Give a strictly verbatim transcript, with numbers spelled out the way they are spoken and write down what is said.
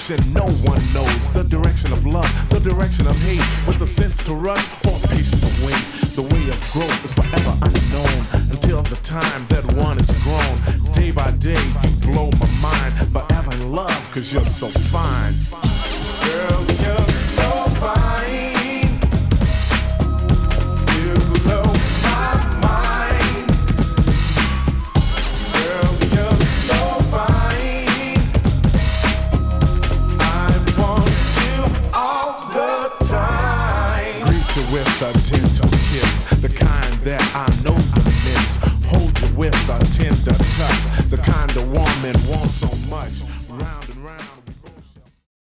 direction no one knows. The direction of love, the direction of hate. With the sense to rush or patience to wait. The way of growth is forever unknown until the time that one is grown. Day by day, you blow my mind. Forever in love, cause you're so fine. Girl, you're so fine. You blow my mind. Girl, you're so fine. I want you all the time. Greet you with a gentle kiss, the kind that I know you miss. Hold you with a tender touch, the kind a woman wants so much.